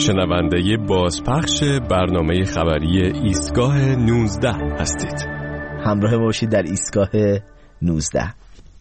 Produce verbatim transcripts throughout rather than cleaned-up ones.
شنونده بازپخش برنامه خبری ایستگاه نوزده هستید. همراه باشید در ایستگاه نوزده.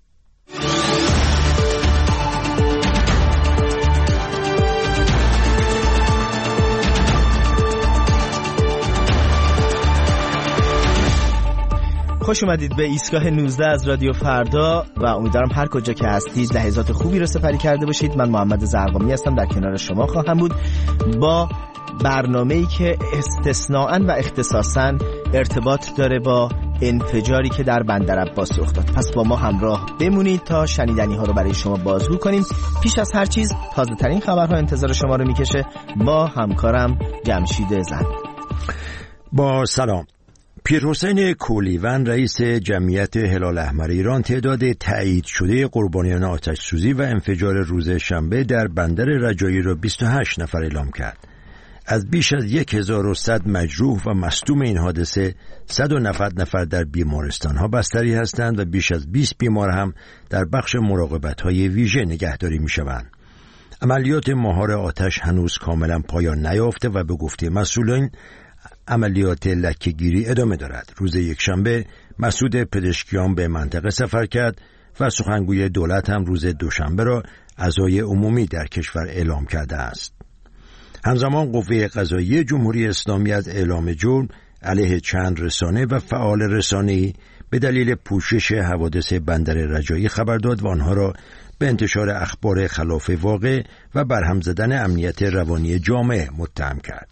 خوش اومدید به ایستگاه نوزده از رادیو فردا و امیدوارم هر کجا که هستید لحظات خوبی رو سپری کرده باشید. من محمد زرقامی هستم، در کنار شما خواهم بود با برنامه‌ای که استثناءً و اختصاصاً ارتباط داره با انفجاری که در بندر عباس رخ داد. پس با ما همراه بمونید تا شنیدنی ها رو برای شما بازگو کنیم. پیش از هر چیز تازه ترین خبرها انتظار شما رو میکشه با همکارم جمشید زند. با سلام. پیرحسین کولیون رئیس جمعیت هلال احمر ایران تعداد تایید شده قربانیان آتش‌سوزی و انفجار روز شنبه در بندر رجایی را بیست و هشت نفر اعلام کرد. از بیش از هزار و صد مجروح و مصدوم این حادثه صد و نود نفر در بیمارستان‌ها بستری هستند و بیش از بیست بیمار هم در بخش مراقبت‌های ویژه نگهداری می‌شوند. عملیات مهار آتش هنوز کاملا پایان نیافته و به گفته مسئولین عملیات لکه‌گیری ادامه دارد. روز یکشنبه مسعود پزشکیان به منطقه سفر کرد و سخنگوی دولت هم روز دوشنبه را عزای عمومی در کشور اعلام کرده است. همزمان قوه قضاییه جمهوری اسلامی از اعلام جرم علیه چند رسانه و فعال رسانه‌ای به دلیل پوشش حوادث بندر رجایی خبر داد و آنها را به انتشار اخبار خلاف واقع و برهم زدن امنیت روانی جامعه متهم کرد.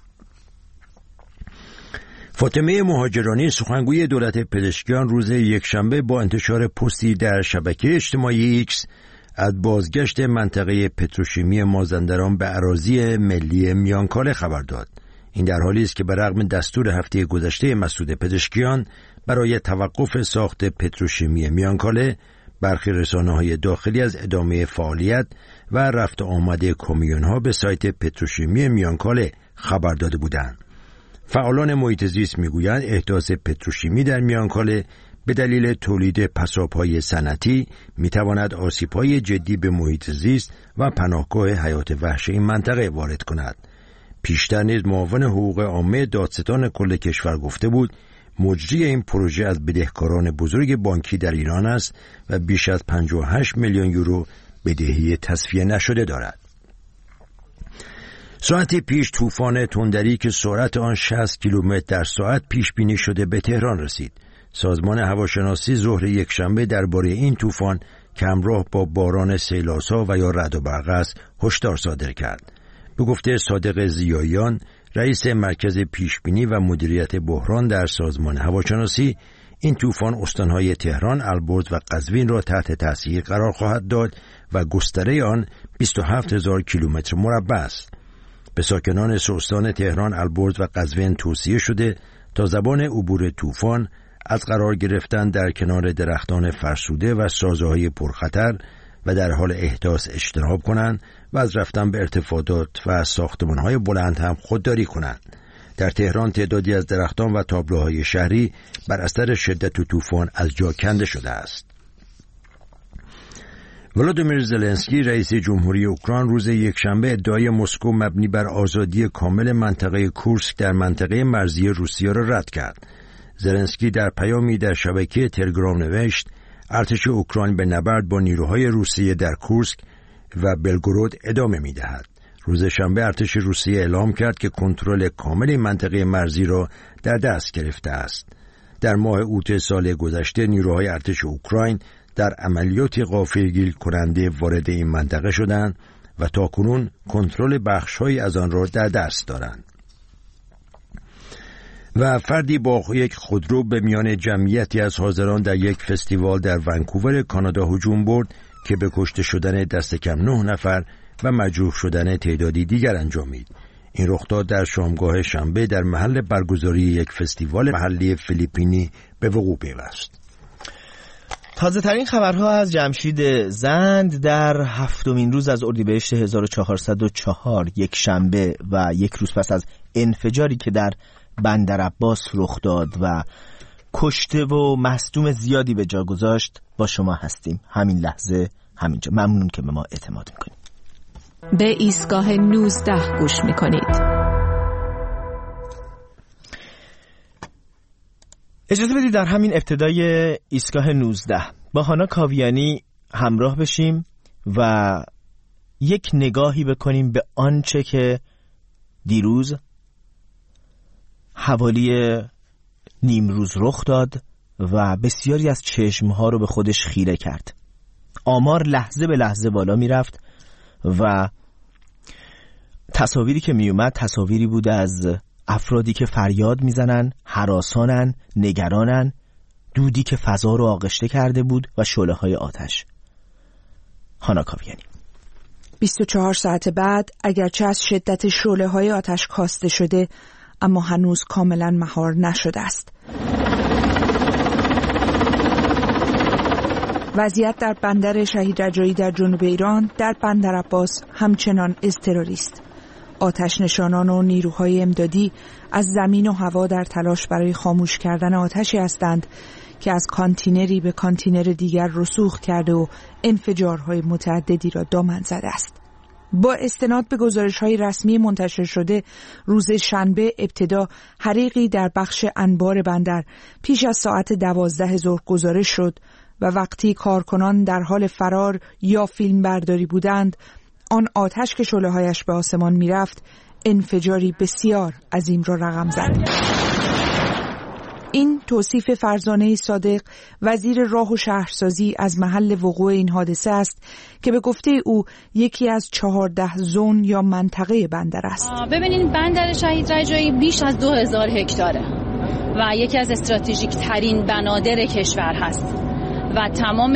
فاطمه مهاجرانی سخنگوی دولت پزشکیان روز یکشنبه با انتشار پستی در شبکه اجتماعی ایکس از بازگشت منطقه پتروشیمی مازندران به اراضی ملی میانکاله خبر داد. این در حالی است که به رغم دستور هفته گذشته مسعود پزشکیان برای توقف ساخت پتروشیمی میانکاله، برخی رسانه‌های داخلی از ادامه فعالیت و رفت آمد کامیون‌ها به سایت پتروشیمی میانکاله خبر داده بودند. فعالان محیط زیست میگویند احداث پتروشیمی در میانکاله به دلیل تولید پساب‌های صنعتی میتواند آسیب‌های جدی به محیط زیست و پناهگاه حیات وحش این منطقه وارد کند. پیشتر نیز معاون حقوق عامه دادستان کل کشور گفته بود مجری این پروژه از بدهکاران بزرگ بانکی در ایران است و بیش از پنجاه و هشت میلیون یورو بدهی تصفیه نشده دارد. ساعتی پیش طوفان تندری که سرعت آن شصت کیلومتر در ساعت پیش بینی شده به تهران رسید. سازمان هواشناسی ظهر یکشنبه درباره این طوفان که همراه با باران سیلاسا و یا رعد و برق است هشدار صادر کرد. به گفته صادق ضیاییان رئیس مرکز پیشبینی و مدیریت بحران در سازمان هواشناسی، این طوفان استانهای تهران، البرز و قزوین را تحت تاثیر قرار خواهد داد و گستره آن بیست و هفت هزار کیلومتر مربع است. به ساکنان استان تهران، البرز و قزوین توصیه شده تا زبان عبور طوفان از قرار گرفتن در کنار درختان فرسوده و سازه‌های پرخطر و در حال احداث اجتناب کنند و از رفتن به ارتفاعات و ساختمان‌های بلند هم خودداری کنند. در تهران تعدادی از درختان و تابلوهای شهری بر اثر شدت طوفان از جا کنده شده است. ولادیمیر زلنسکی رئیس جمهوری اوکراین روز یکشنبه ادعای مسکو مبنی بر آزادی کامل منطقه کورسک در منطقه مرزی روسیه را رد کرد. زلنسکی در پیامی در شبکه تلگرام نوشت ارتش اوکراین به نبرد با نیروهای روسیه در کورسک و بلگورود ادامه می‌دهد. روز شنبه ارتش روسیه اعلام کرد که کنترل کامل منطقه مرزی را در دست گرفته است. در ماه اوت سال گذشته نیروهای ارتش اوکراین در عملیاتی غافلگیر کننده وارد این منطقه شدند و تاکنون کنترل بخش‌هایی از آن را در دست دارند. و فردی با یک خودرو به میان جمعیتی از حاضران در یک فستیوال در ونکوور کانادا هجوم برد که به کشته شدن دست کم نه نفر و مجروح شدن تعدادی دیگر انجامید. این رخداد در شامگاه شنبه در محل برگزاری یک فستیوال محلی فیلیپینی به وقوع پیوست. تازه ترین خبرها از جمشید زند در هفتمین روز از اردیبهشت هزار و چهارصد و چهار، یک شنبه و یک روز پس از انفجاری که در بندر عباس رخ داد و کشته و مصدوم زیادی به جا گذاشت با شما هستیم. همین لحظه همینجا. ممنون که به ما اعتماد میکنید. به ایستگاه نوزده گوش میکنید. اجازه بدید در همین ابتدای ایستگاه نوزده با هانا کاویانی همراه بشیم و یک نگاهی بکنیم به آنچه که دیروز حوالی نیمروز رخ داد و بسیاری از چشمها رو به خودش خیره کرد. آمار لحظه به لحظه بالا می رفت و تصاویری که می اومد تصاویری بود از افرادی که فریاد می زنن، هراسانن، نگرانن، دودی که فضا رو آغشته کرده بود و شعله های آتش. هانا کاویانی. بیست و چهار ساعت بعد اگرچه از شدت شعله های آتش کاسته شده، اما هنوز کاملا مهار نشده است. وضعیت در بندر شهید رجایی در جنوب ایران در بندر عباس همچنان اضطراری است. آتش نشانان و نیروهای امدادی از زمین و هوا در تلاش برای خاموش کردن آتشی هستند که از کانتینری به کانتینر دیگر رسوخ کرده و انفجارهای متعددی را دامن زده است. با استناد به گزارش‌های رسمی منتشر شده، روز شنبه ابتدا حریقی در بخش انبار بندر پیش از ساعت دوازده ظهر گزارش شد و وقتی کارکنان در حال فرار یا فیلم برداری بودند، آن آتش که شعله‌هایش به آسمان می‌رفت انفجاری بسیار عظیم را رقم زد. این توصیف فرزانه صادق، وزیر راه و شهرسازی، از محل وقوع این حادثه است که به گفته او یکی از چهارده زون یا منطقه بندر است. ببینید بندر شهید رجایی بیش از دو هزار هکتاره و یکی از استراتژیک ترین بنادر کشور هست و تمام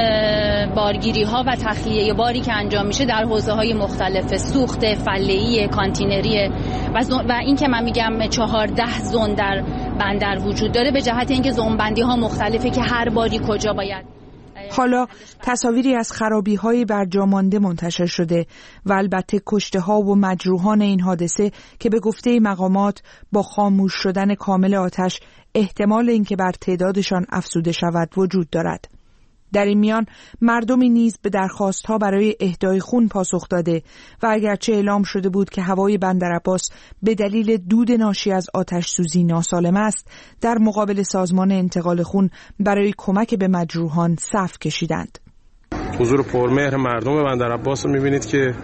بارگیری ها و تخلیه باری که انجام میشه در حوزه های مختلف، سوخت، فله‌ای، کانتینری و, و این که من میگم چهارده زون در بندر وجود داره به جهت اینکه زون بندی ها مختلفه که هر باری کجا باید. حالا تصاویری از خرابی های برجا مانده منتشر شده و البته کشته ها و مجروحان این حادثه که به گفته مقامات با خاموش شدن کامل آتش احتمال اینکه بر تعدادشان افزوده شود وجود دارد. در این میان مردمی نیز به درخواست‌ها برای اهدای خون پاسخ داده و اگرچه اعلام شده بود که هوای بندر عباس به دلیل دود ناشی از آتش سوزی ناسالم است، در مقابل سازمان انتقال خون برای کمک به مجروحان صف کشیدند. حضور پرمهر مردم بندر عباس رو می‌بینید که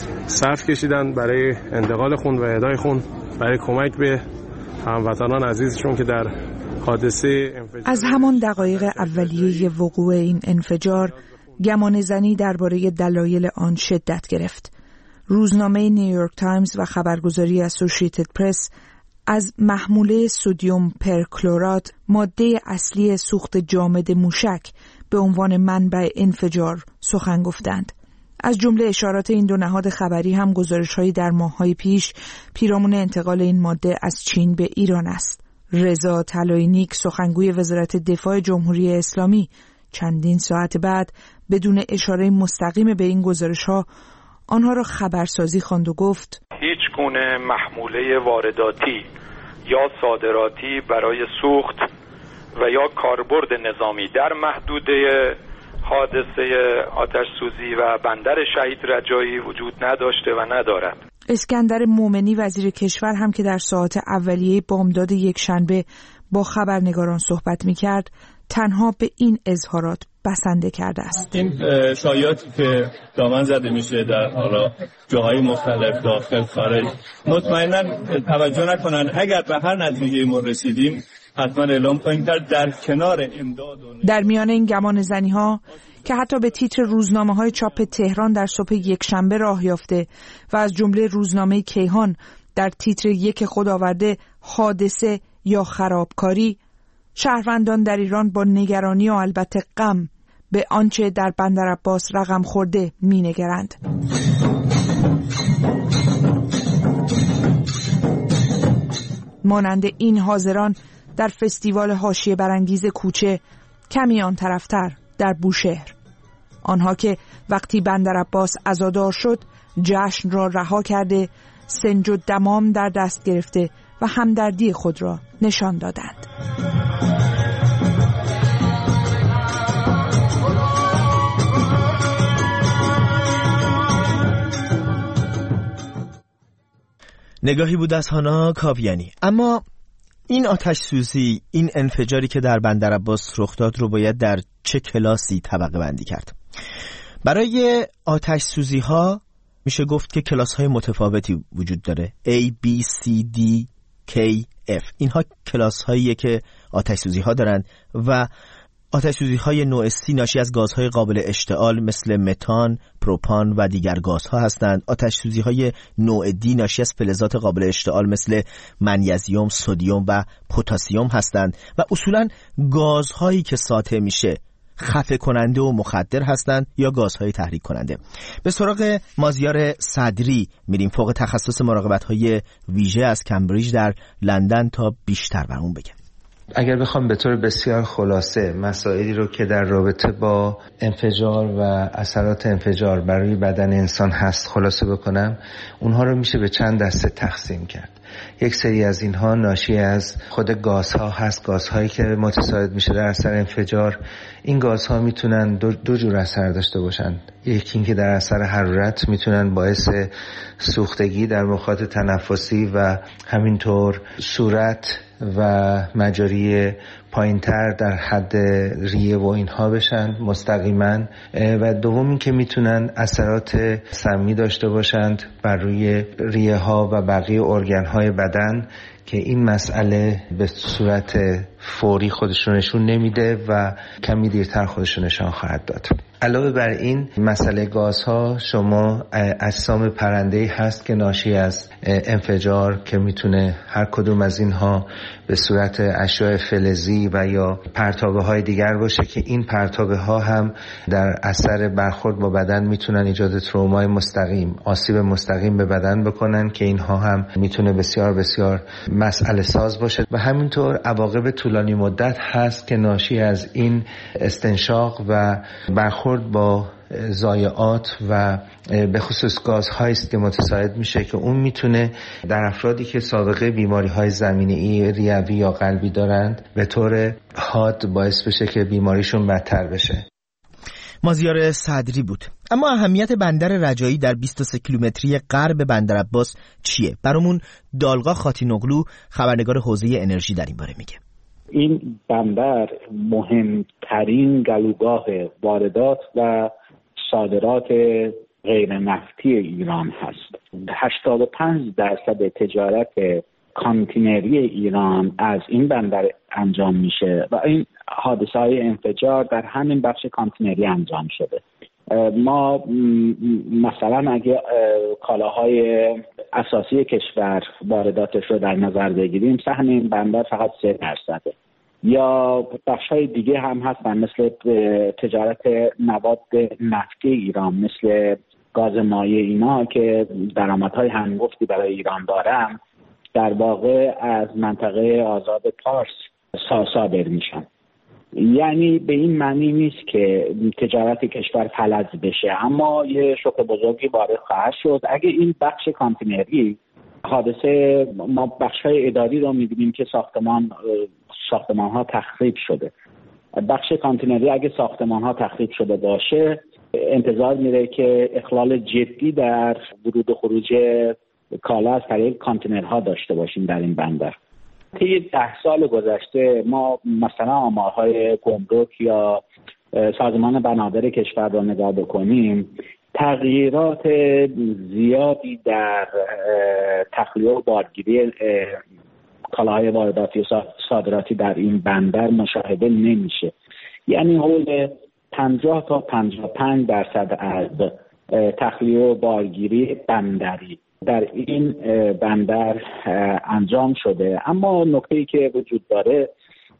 صف کشیدند برای انتقال خون و اهدای خون، برای کمک به هموطنان عزیزشون که در حادثه انفجار. از همان دقایق اولیه وقوع این انفجار گمان زنی درباره دلایل آن شدت گرفت. روزنامه نیویورک تایمز و خبرگزاری اسوسییتد پرس از محموله سدیم پرکلورات، ماده اصلی سوخت جامد موشک، به عنوان منبع انفجار سخن گفتند. از جمله اشارات این دو نهاد خبری هم گزارش‌هایی در ماه‌های پیش پیرامون انتقال این ماده از چین به ایران است. رضا طلایی‌نیک، سخنگوی وزارت دفاع جمهوری اسلامی، چندین ساعت بعد بدون اشاره مستقیم به این گزارش‌ها آنها را خبرسازی خواند و گفت هیچ گونه محموله وارداتی یا صادراتی برای سوخت و یا کاربرد نظامی در محدوده حادثه آتش سوزی و بندر شهید رجایی وجود نداشته و ندارد. اسکندر مومنی، وزیر کشور، هم که در ساعات اولیه بامداد یک شنبه با خبرنگاران صحبت می‌کرد، تنها به این اظهارات بسنده کرده است. این شایعاتی که دامن زده میشه در حالا جاهای مختلف داخل خارج، مطمئنا توجه نکنن. اگر به هر نتیجه ما رسیدیم حتما اعلام کنیم در در کنار امداد. در میان این گمان زنی ها که حتی به تیتر روزنامه های چاپ تهران در صبح یک شنبه راه یافته و از جمله روزنامه کیهان در تیتر یک خود آورده حادثه یا خرابکاری، شهروندان در ایران با نگرانی و البته غم به آنچه در بندر عباس رقم خورده می نگرند. مانند این حاضران در فستیوال حاشیه برانگیز کوچه کمی آن طرفتر در بوشهر، آنها که وقتی بندر عباس عزادار شد جشن را رها کرده، سنج و دمام در دست گرفته و همدردی خود را نشان دادند. نگاهی بود از هانا کاویانی. اما این آتش سوزی، این انفجاری که در بندر عباس رخ داد رو باید در چه کلاسی طبقه بندی کرد؟ برای آتش سوزی ها میشه گفت که کلاس های متفاوتی وجود داره. A, B, C, D, K, F. اینها کلاس هاییه که آتش سوزی ها دارن و آتش سوزی های نوع C ناشی از گازهای قابل اشتعال مثل متان، پروپان و دیگر گازها هستند. آتش سوزی های نوع D ناشی از فلزات قابل اشتعال مثل منیزیم، سدیم و پتاسیم هستند و اصولاً گازهایی که ساطع میشه خفه کننده و مخدر هستند یا گازهای تحریک کننده. به سراغ مازیار صدری میریم، فوق تخصص مراقبت‌های ویژه از کمبریج در لندن، تا بیشتر برامون بگه. اگر بخوام به طور بسیار خلاصه مسائلی رو که در رابطه با انفجار و اثرات انفجار برای بدن انسان هست خلاصه بکنم، اونها رو میشه به چند دسته تقسیم کرد. یک سری از اینها ناشی از خود گازها هست، گازهایی که متساعد میشه در اثر انفجار. این گازها میتونن دو, دو جور اثر داشته باشن. یکی این که در اثر حرارت میتونن باعث سوختگی در مخاط تنفسی و همینطور صورت و مجاری پایینتر در حد ریه و اینها بشن مستقیما، و دوم این که میتونن اثرات سمی داشته باشند بر روی ریه ها و بقیه ارگان های بدن که این مسئله به صورت فوری خودشون نشون نمیده و کمی دیرتر خودشون نشان خواهد داد. علاوه بر این مسئله گازها، شما اجسام پرنده‌ای هست که ناشی از انفجار که میتونه هر کدوم از اینها به صورت اشیاء فلزی و یا پرتابه های دیگر باشه که این پرتابه ها هم در اثر برخورد با بدن میتونن ایجاد ترومای مستقیم، آسیب مستقیم به بدن بکنن که اینها هم میتونه بسیار بسیار مسئله ساز باشه و همینطور عواقب طولانی مدت هست که ناشی از این استنشاق و برخورد با ضایعات و به خصوص گازهایی است که متساعد میشه که اون میتونه در افرادی که سابقه بیماری های زمینه‌ای ریوی یا قلبی دارند به طور حاد باعث بشه که بیماریشون بدتر بشه. مازیار صدری بود. اما اهمیت بندر رجایی در بیست و سه کیلومتری غرب بندر عباس چیه؟ برامون دالغا خاتینوغلو، خبرنگار حوزه انرژی، در این باره میگه. این بندر مهمترین گلوگاه واردات و صادرات غیر نفتی ایران هست. هشتاد و پنج درصد تجارت کانتینری ایران از این بندر انجام میشه و این حادثه های انفجار در همین بخش کانتینری انجام شده. ما مثلا اگه کالاهای اساسی کشور وارداتش رو در نظر بگیریم، سهم این بندر فقط سه درصده. یا بخش‌های دیگه هم هستن مثل تجارت مواد نفتی ایران، مثل گاز مایع، اینا که درآمدهای هنگفتی برای ایران دارن، در واقع از منطقه آزاد پارس صادر میشن. یعنی به این معنی نیست که تجارت کشور فلج بشه، اما یه شوک بزرگی وارد خواهد شد اگه این بخش کانتینری حادثه. ما بخش‌های اداری رو می‌بینیم که ساختمان ساختمان ها تخریب شده. بخش کانتینری اگه ساختمان ها تخریب شده باشه، انتظار میره که اخلال جدی در ورود و خروج کالا از طریق کانتینرها داشته باشیم در این بندر. طی ده سال گذشته ما مثلا آمارهای گمرک یا سازمان بنادر کشور رو نگاه بکنیم، تغییرات زیادی در تخلیه و بارگیری کالاهای وارداتی و صادراتی در این بندر مشاهده نمیشه. یعنی حول پنجاه تا پنجاه و پنج درصد از تخلیه و بارگیری بندری در این بندر انجام شده. اما نکته‌ای که وجود داره،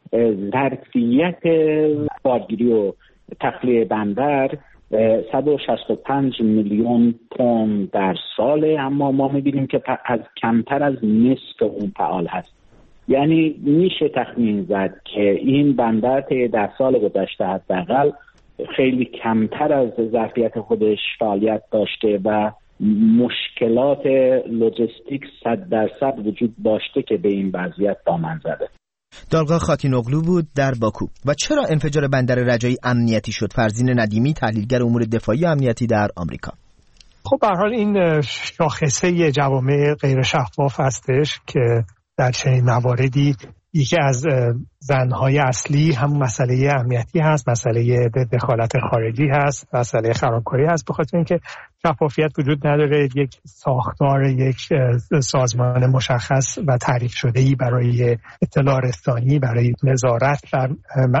ظرفیت بارگیری و تخلیه بندر صد و شصت و پنج میلیون تن در ساله، اما ما می‌بینیم که از کمتر از نصف اون فعال هست. یعنی میشه تخمین زد که این بندر طی ده سال گذشته حداقل خیلی کمتر از ظرفیت خودش فعالیت داشته و مشکلات لوجستیک صد درصد وجود داشته که به این وضعیت دامن زده. دالغا خاتینوغلو بود در باکو. و چرا انفجار بندر رجایی امنیتی شد؟ فرزین ندیمی، تحلیلگر امور دفاعی امنیتی در آمریکا. خب به هر حال این شاخصه جوامع غیر شفاف هستش که در چنین مواردی یکی از زنهای اصلی هم مسئله امنیتی هست، مسئله دخالت خارجی هست، مسئله خرابکاری هست، به خاطر اینکه شفافیت وجود نداره. یک ساختار، یک سازمان مشخص و تعریف شده‌ای برای اطلاع رسانی، برای نظارت بر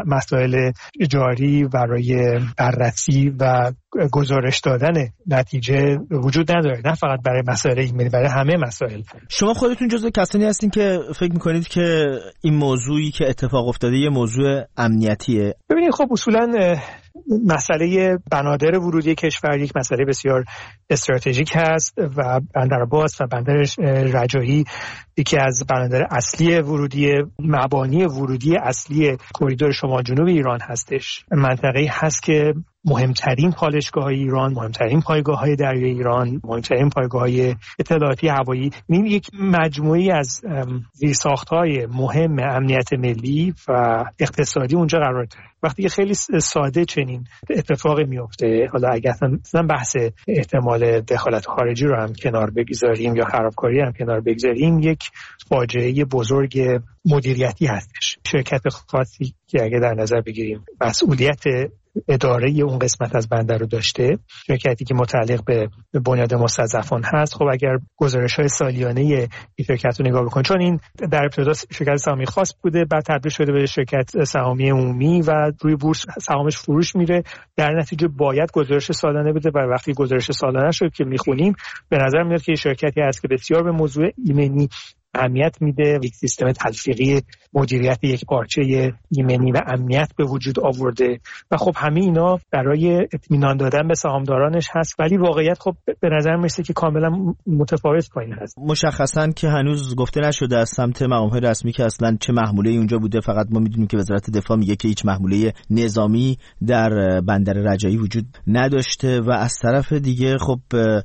مسائل جاری، برای بررسی و گزارش دادن نتیجه وجود نداره، نه فقط برای مسائل ایمیلی، برای همه مسائل. شما خودتون جزو کسانی هستین که فکر میکنید که این موضوعی که اتفاق افتاده یه موضوع امنیتیه؟ ببینید خب اصولاً مسئله بنادر ورودی کشور یک مسئله بسیار استراتژیک هست و بندر عباس و بندر رجایی یکی از بنادر اصلی ورودی، مبانی ورودی اصلی کریدور شمال جنوب ایران هستش. منطقه‌ای هست که مهمترین پالایشگاه‌های ایران، مهمترین پایگاه‌های دریایی ایران، مهمترین پایگاه‌های اطلاعاتی هوایی، این یک مجموعی از زیرساخت‌های مهم امنیت ملی و اقتصادی اونجا قرار داره. وقتی خیلی ساده چنین اتفاقی میفته، حالا اگر مثلا بحث احتمال دخالت خارجی رو هم کنار بگذاریم یا خرابکاری هم کنار بگذاریم، یک فاجعه بزرگ مدیریتی هستش. شرکت خاصی که اگه در نظر بگیریم مسئولیت اداره اون قسمت از بندر رو داشته، شرکتی که متعلق به بنیاد مستضعفان هست، خب اگر گزارش‌های سالیانه این شرکت رو نگاه بکن، چون این در ابتدا شرکت سهامی خاص بوده، بعد تبدیل شده به شرکت سهامی عمومی و روی بورس سهامش فروش میره، در نتیجه باید گزارش سالانه بده و وقتی گزارش سالانه شد که میخونیم به نظر میاد که شرکتی هست که بسیار به موضوع ایمنی اهمیت میده، یک سیستم تلفیقی مدیریت یک پارچه ایمنی و امنیت به وجود آورده و خب همه اینا برای اطمینان دادن به سهامدارانش هست، ولی واقعیت خب به نظر میرسه که کاملا متفاوت با این هست. مشخصاً که هنوز گفته نشده از سمت مقام‌های رسمی که اصلا چه محموله اونجا بوده، فقط ما میدونیم که وزارت دفاع میگه که هیچ محموله نظامی در بندر رجایی وجود نداشته و از طرف دیگه خب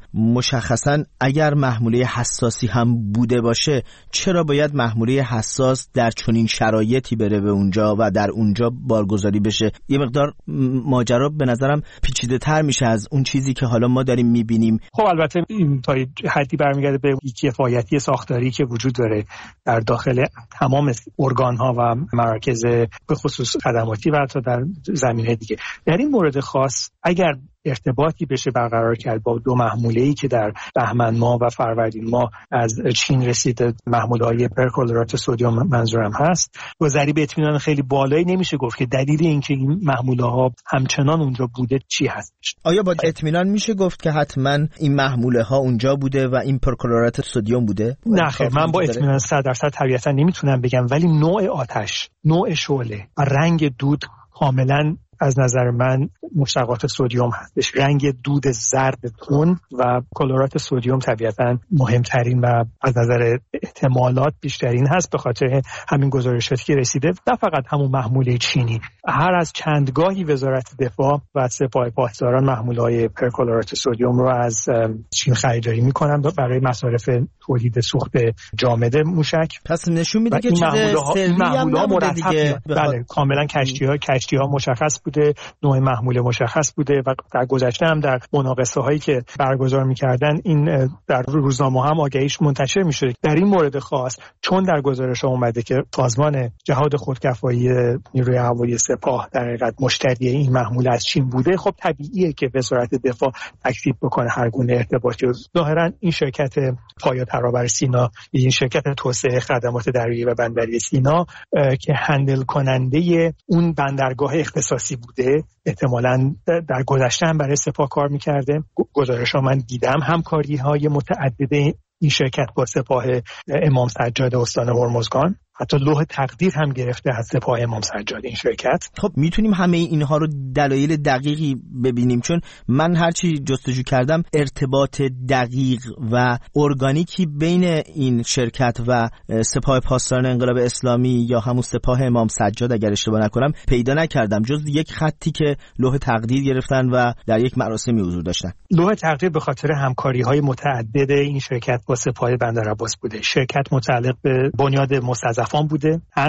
مشخصاً اگر محموله حساسی هم بوده باشه، چرا باید محموله حساس در چنین شرایطی بره به اونجا و در اونجا بارگذاری بشه؟ یه مقدار ماجرا به نظرم پیچیده تر میشه از اون چیزی که حالا ما داریم میبینیم. خب البته این تا حدی برمیگرده به بی‌کفایتی ساختاری که وجود داره در داخل تمام ارگان ها و مراکز به خصوص خدماتی و حتی در زمینه دیگه. در این مورد خاص اگر ارتباطی بشه برقرار کرد با دو محموله‌ای که در بهمن ماه و فروردین ماه از چین رسیده، محموله‌های پرکلورات سدیم منظورم هست، با ضریب اطمینان خیلی بالایی نمیشه گفت که دلیل اینکه این محموله‌ها همچنان اونجا بوده چی هستش. آیا با اطمینان میشه گفت که حتما این محموله‌ها اونجا بوده و این پرکلورات سدیم بوده؟ نه خیر، من با اطمینان صد درصد طبیعتا نمیتونم بگم، ولی نوع آتش، نوع شعله و رنگ دود کاملا از نظر من مشتقات سدیم هستش. رنگ دود زرد تون و کلورات سدیم طبیعتاً مهمترین و از نظر احتمالات بیشترین هست، به خاطر همین گزارشاتی که رسیده. نه فقط همون محموله چینی، هر از چندگاهی وزارت دفاع و سپاه پاسداران محموله‌های پرکلورات سدیم رو از چین خریداری می‌کنن برای مصارف تولید سوخت جامد موشک. پس نشون میده که چیز سری هم نبوده دیگه. بله کاملا کشتی‌ها کشتی‌ها مشخص بوده، نوع محموله مشخص بوده و در گذشته هم در مناقصه هایی که برگزار می‌کردن این در روزنامه هم آگهیش منتشر می‌شد. در این مورد خاص چون در گزارش اومده که سازمان جهاد خودکفایی نیروی هوایی سپاه در حقیقت مشتری این محموله از چین بوده، خب طبیعیه که وزارت دفاع تکذیب بکنه هر گونه ارتباطی. ظاهرا این شرکت پایا ترابر سینا، این شرکت توسعه خدمات دریایی و بندری سینا که هندل کننده اون بندرگاه اختصاصی بوده، احتمالاً در گذشته هم برای سپاه کار می‌کرده. گزارش‌ها من دیدم همکاری‌های متعدد این شرکت با سپاه امام سجاد استان هرمزگان، حتی لوح تقدیر هم گرفته از سپاه امام سجاد این شرکت. خب میتونیم همه اینها رو دلایل دقیقی ببینیم؟ چون من هرچی جستجو کردم ارتباط دقیق و ارگانیکی بین این شرکت و سپاه پاسداران انقلاب اسلامی یا همون سپاه امام سجاد اگر اشتباه نکنم پیدا نکردم، جز یک خطی که لوح تقدیر گرفتن و در یک مراسمی حضور داشتن. لوح تقدیر به خاطر همکاری‌های متعدد این شرکت با سپاه بندر عباس بوده. شرکت متعلق به بنیاد مستضعفان بوده است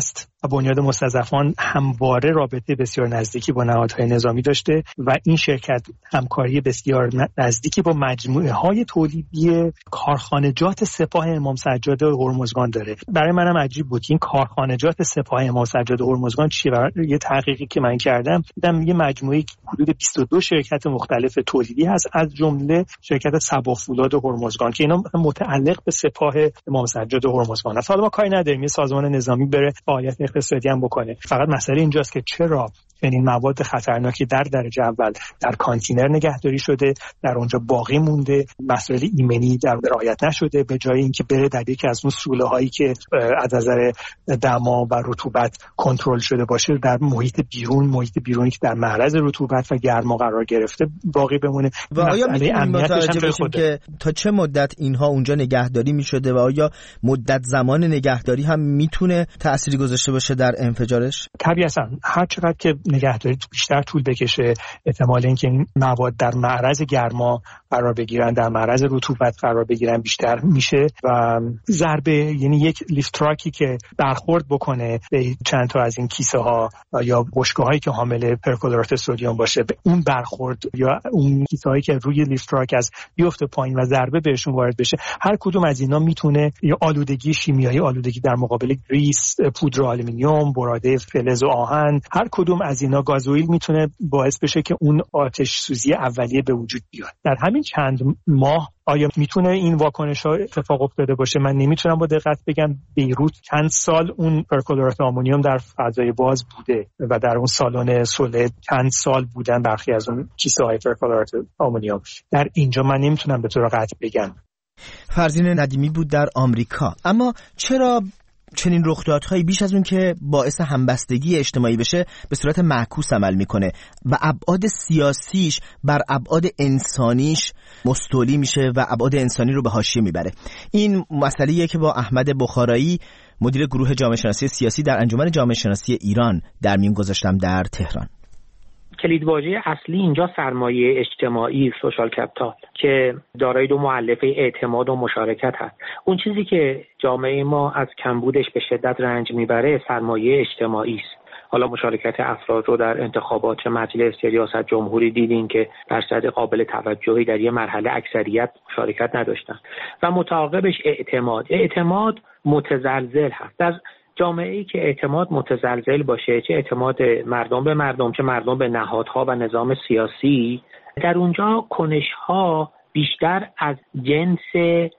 و بنیاد مستضعفان همواره رابطه بسیار نزدیکی با نهادهای نظامی داشته و این شرکت همکاری بسیار نزدیکی با مجموعه های تولیدی کارخانجات سپاه امام سجاد هرمزگان داره. برای منم عجیب بود این کارخانجات سپاه امام سجاد هرمزگان چیه. یه تحقیقی که من کردم دیدم یه مجموعه حدود بیست و دو شرکت مختلف تولیدی هست، از جمله شرکت صباح فولاد هرمزگان که اینا متعلق به سپاه امام سجاد هرمزگان است. حالا ما کاری نداریم یه سازمان نظامی بره فعالیت اقتصادی هم بکنه، فقط مسئله اینجاست که چرا این مواد خطرناکی در درجه اول در کانتینر نگهداری شده، در اونجا باقی مونده، مسائل ایمنی در رعایت نشده، به جای اینکه بره در یکی از اون سوله هایی که از نظر دما و رطوبت کنترل شده باشه در محیط بیرون، محیط بیرونی که در معرض رطوبت و گرما قرار گرفته باقی بمونه. و آیا میتونیم متوجه بشیم که تا چه مدت اینها اونجا نگهداری میشده و آیا مدت زمان نگهداری هم میتونه تأثیری گذاشته باشه در انفجارش؟ طبیعتاً هر چقدر که نگهداری بیشتر طول بکشه احتمال اینکه این مواد در معرض گرما قرار بگیرن، در معرض رطوبت قرار بگیرن بیشتر میشه و ضربه، یعنی یک لیفت تراکی که برخورد بکنه به چند تا از این کیسه ها یا بشکه هایی که حامل پرکلورات سدیم باشه، به اون برخورد یا اون کیسه هایی که روی لیفت تراک از بیفته پایین و ضربه بهشون وارد بشه، هر کدوم از اینا میتونه یا آلودگی شیمیایی، آلودگی در مقابل گریس، پودر آلومینیوم، براده فلز و آهن، هر کدوم از اینا گازوئیل میتونه باعث بشه که اون آتش سوزی اولیه به وجود بیاد. در همین چند ماه آیا میتونه این واکنش ها اتفاق افتاده باشه؟ من نمیتونم با دقت بگم. بیروت چند سال اون پرکلورات آمونیوم در فضای باز بوده و در اون سالن صلح چند سال بودن برخی از اون کیسه های پرکلورات آمونیوم. در اینجا من نمیتونم به طور قطع بگم. فرزین ندیمی بود در آمریکا. اما چرا چنین رخدادهایی بیش از اون که باعث همبستگی اجتماعی بشه به صورت معکوس عمل میکنه و ابعاد سیاسیش بر ابعاد انسانیش مستولی میشه و ابعاد انسانی رو به حاشیه میبره؟ این مسئله‌ایه که با احمد بخارایی مدیر گروه جامعه شناسی سیاسی در انجمن جامعه شناسی ایران در میون گذاشتم در تهران. کلیدواژه اصلی اینجا سرمایه اجتماعی، سوشال کپیتال، که دارای دو مؤلفه اعتماد و مشارکت هست. اون چیزی که جامعه ما از کمبودش به شدت رنج میبره سرمایه اجتماعی است. حالا مشارکت افراد رو در انتخابات مجلس یا ریاست جمهوری دیدین که درصد قابل توجهی در یه مرحله اکثریت مشارکت نداشتن و متعاقبش اعتماد. اعتماد متزلزل هست. در جامعه‌ای که اعتماد متزلزل باشه، چه اعتماد مردم به مردم، چه مردم به نهادها و نظام سیاسی، در اونجا کنش‌ها بیشتر از جنس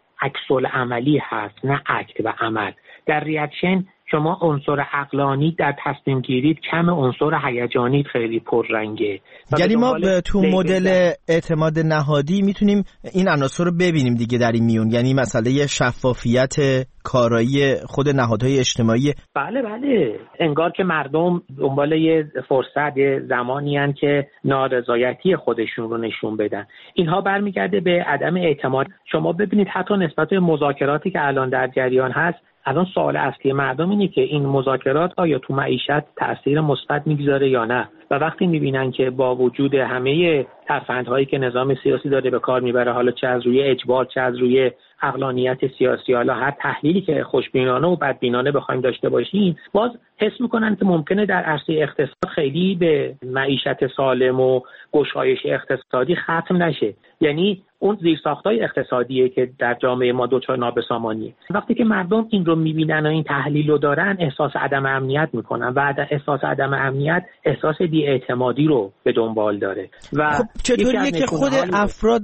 عکس‌العملی هست نه اکت و عمل. در ریاکشن شما عنصر عقلانی در تصمیم گیرید کم، عنصر هیجانی خیلی پررنگه. یعنی ما تو مدل اعتماد نهادی میتونیم این عناصر رو ببینیم دیگه در این میون، یعنی مسئله شفافیت کارایی خود نهادهای اجتماعی. بله بله، انگار که مردم دنبال یه فرصت، یه زمانی هن که نارضایتی خودشون رو نشون بدن. اینها برمیگرده به عدم اعتماد. شما ببینید حتی نسبت به مذاکراتی که الان در جریان هست، الان سوال اصلی مردم اینه که این مذاکرات آیا تو معیشت تأثیر مثبت میگذاره یا نه. و وقتی میبینن که با وجود همه ترفندهایی که نظام سیاسی داره به کار میبره، حالا چه از روی اجبار، چه از روی عقلانیت سیاسی، حالا هر تحلیلی که خوشبینانه و بدبینانه بخوایم داشته باشیم، باز حس میکنن که ممکنه در عرصه اقتصاد خیلی به معیشت سالم و گشایش اقتصادی ختم نشه. یعنی اون زیرساختای اقتصادیه که در جامعه ما دچار نابسامانیه. وقتی که مردم این رو میبینن و این تحلیل رو دارن، احساس عدم امنیت میکنن و احساس عدم امنیت احساس بی‌اعتمادی رو به دنبال داره. و خب چطوریه که خود افراد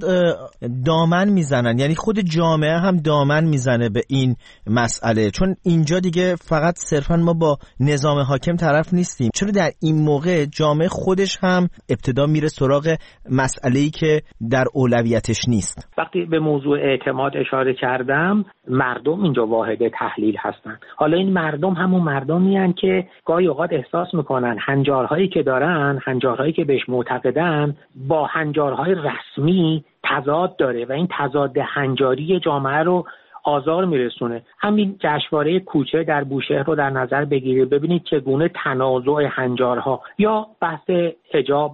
دامن میزنن، یعنی خود جامعه هم دامن میزنه به این مسئله؟ چون اینجا دیگه فقط صرفا ما با نظام حاکم طرف نیستیم. چرا در این موقع جامعه خودش هم ابتدا میره سراغ مسئله‌ای که در اولویتش نیست؟ وقتی به موضوع اعتماد اشاره کردم، مردم اینجا واحد تحلیل هستن. حالا این مردم همون مردمی هستن که گاهی اوقات احساس میکنن هنجارهایی که دارن، هنجارهایی که بهش معتقدن، با هنجارهای رسمی تضاد داره و این تضاد هنجاری جامعه رو آزار میرسونه. همین جشنواره کوچه در بوشهر رو در نظر بگیرید، ببینید چگونه تنازع هنجارها یا بحث حجاب و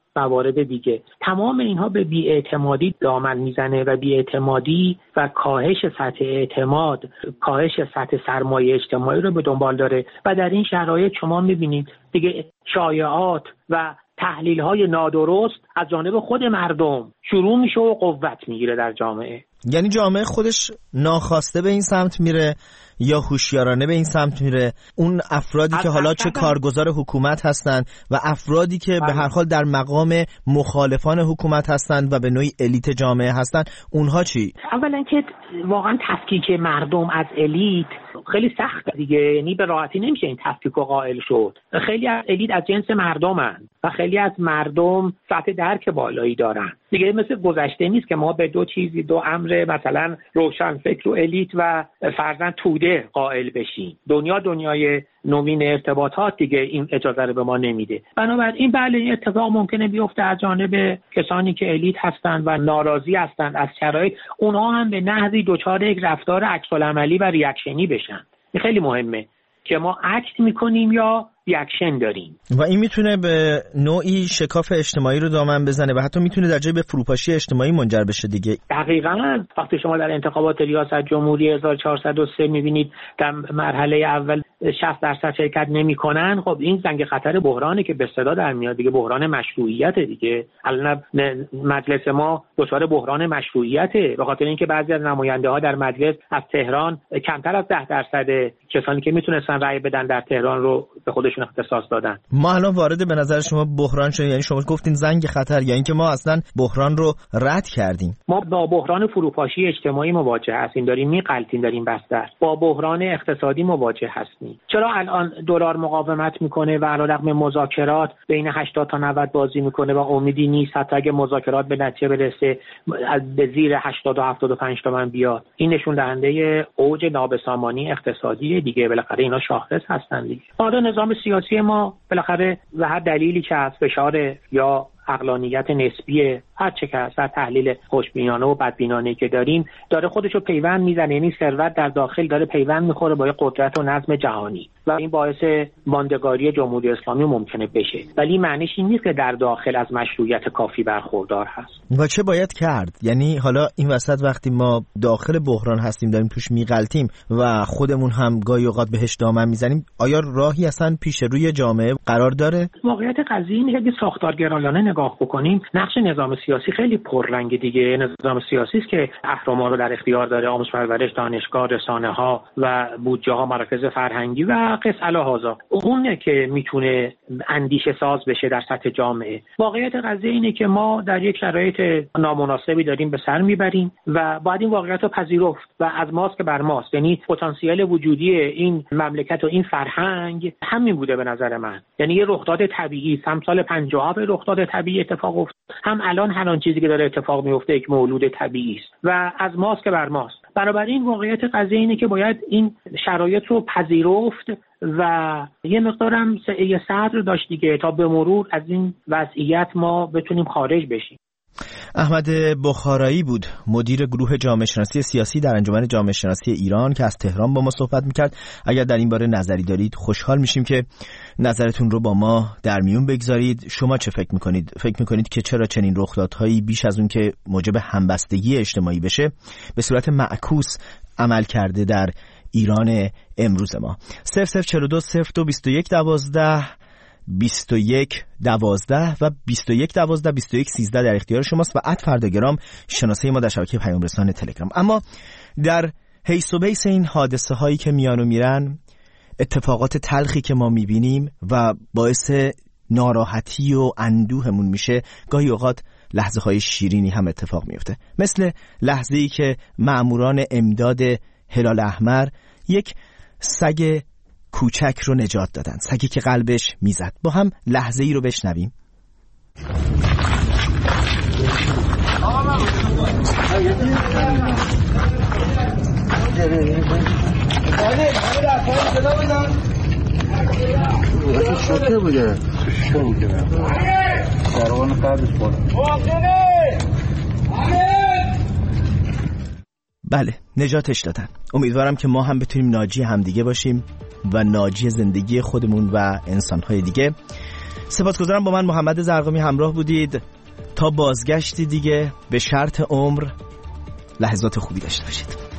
موارد دیگه. تمام اینها به بی‌اعتمادی دامن میزنه و بی‌اعتمادی و کاهش سطح اعتماد، کاهش سطح سرمایه اجتماعی رو به دنبال داره و در این شرایط شما میبینید دیگه شایعات و تحلیل‌های نادرست از جانب خود مردم شروع میشه و قوت میگیره در جامعه. یعنی جامعه خودش ناخواسته به این سمت میره یا هوشیارانه به این سمت میره؟ اون افرادی که حالا چه کارگزار حکومت هستند و افرادی که به هر حال در مقام مخالفان حکومت هستند و به نوعی الیت جامعه هستند، اونها چی؟ اولا که واقعا تفکیک مردم از الیت خیلی سخته دیگه، یعنی به راحتی نمیشه این تفکیک رو قائل شد. خیلی از الیت از جنس مردمن و خیلی از مردم سطح درک بالایی دارن دیگه. مثل گذشته نیست که ما به دو چیزی، دو امر مثلا روشنفکر و الیت و فرزند توده قائل بشیم. دنیا دنیای نوین ارتباطات دیگه این اجازه رو به ما نمیده. بنابراین بله این اتفاق ممکنه بیفته از جانب کسانی که الیت هستند و ناراضی هستند از شرایط، اونها هم به نحوی دچار یک رفتار عکس‌العملی و ریاکشنی بشن. این خیلی مهمه که ما اکت میکنیم یا ریاکشن داریم و این میتونه به نوعی شکاف اجتماعی رو دامن بزنه و حتی میتونه در جای به فروپاشی اجتماعی منجر بشه دیگه. دقیقاً وقتی شما در انتخابات ریاست جمهوری هزار و چهارصد و سه میبینید در مرحله اول شصت درصد شرکت نمیکنن، خب این زنگ خطر بحرانی که به صدا در میاد دیگه، بحران مشروعیت دیگه. الان مجلس ما دچار بحران مشروعیته به خاطر اینکه بعضی از نماینده ها در مجلس از تهران کمتر از ده درصد کسانی که میتونستن رأی بدن در تهران رو به خودشون اختصاص دادن. ما الان وارد به نظر شما بحران شدیم، یعنی شما گفتین زنگ خطر، یا اینکه ما اصلا بحران رو رد کردیم؟ ما با بحران فروپاشی اجتماعی مواجه هستیم، داریم میغلطیم در این بستر. با بحران اقتصادی مواجه هستیم. چرا الان دلار مقاومت میکنه و علیرغم مذاکرات بین هشتاد تا نود بازی میکنه و امیدی نیست حتی اگه مذاکرات به نتیجه برسه به زیر هشتاد و هفتاد و پنج تومن بیاد؟ این نشون دهنده اوج نابسامانی اقتصادی دیگه. بالاخره اینا شاخص هستن دیگه. آره نظام سیاسی ما بالاخره و هر دلیلی که از فشار یا عقلانیت نسبی هر چه که از تحلیل خوشبینانه و بدبینانه که داریم داره خودشو پیوند میزنه، یعنی ثروت در داخل داره پیوند میخوره با قدرت و نظم جهانی و این باعث ماندگاری جمهوری اسلامی ممکنه بشه، ولی معنیش این نیست که در داخل از مشروعیت کافی برخوردار هست. و چه باید کرد؟ یعنی حالا این وسط وقتی ما داخل بحران هستیم، داریم توش میغلطیم و خودمون هم گاهی اوقات بهش دامن میزنیم، آیا راهی اصلا پیش روی جامعه قرار داره؟ واقعیت قضیه اینه که ساختارگرایانه نگاه بکنیم، نقش نظام سیاسی خیلی پررنگ دیگه. نظام سیاسی است که اهرم‌ها رو در اختیار داره، آموزش پرورش، دانشگاه، رسانه‌ها و بودجه‌ها، مراکز فرهنگی و قص الهازا. اونه که میتونه اندیشه ساز بشه در سطح جامعه. واقعیت قضیه اینه که ما در یک شرایط نامناسبی داریم به سر میبریم و باید این واقعیت رو پذیرفت و از ماست که بر ماست. یعنی پتانسیل وجودی این مملکت و این فرهنگ همین بوده به نظر من. یعنی یه رخداد طبیعی، هم سال پنجاه به رخداد طبیعی اتفاق افتاد، هم الان هر آن چیزی که داره اتفاق میفته یک مولود طبیعی است و از ماست که بر ماست. بنابراین واقعیت قضیه اینه که باید این شرایط رو پذیرفت و یه مقدارم سعی صدر داشت دیگه تا به مرور از این وضعیت ما بتونیم خارج بشیم. احمد بخارایی بود، مدیر گروه جامعه شناسی سیاسی در انجمن جامعه شناسی ایران که از تهران با ما صحبت میکرد. اگر در این باره نظری دارید خوشحال میشیم که نظرتون رو با ما در میون بگذارید. شما چه فکر میکنید؟ فکر میکنید که چرا چنین رخدادهایی بیش از اون که موجب همبستگی اجتماعی بشه به صورت معکوس عمل کرده در ایران امروز ما؟ صفر صفر چهل و دو صفر دو بیست و یک دوازده بیست و یک دوازده و بیست و یک دوازده بیست و یک سیزده در اختیار شماست و ات فرداگرام شناسه ما در شبکه پیام رسان تلگرام. اما در حیث و بیس این حادثه هایی که میان و میرن، اتفاقات تلخی که ما میبینیم و باعث ناراحتی و اندوهمون میشه، گاهی اوقات لحظه های شیرینی هم اتفاق میفته، مثل لحظه ای که مأموران امداد هلال احمر یک سگ کوچک رو نجات دادن، سگی که قلبش میزد. با هم لحظه ای رو بشنویم. شوکه بوده شوکه کاروان قبلش بود. بله، نجاتش دادن. امیدوارم که ما هم بتونیم ناجی همدیگه باشیم و ناجی زندگی خودمون و انسانهای دیگه. سپاسگزارم با من محمد زرقامی همراه بودید. تا بازگشتی دیگه به شرط عمر لحظات خوبی داشته باشید.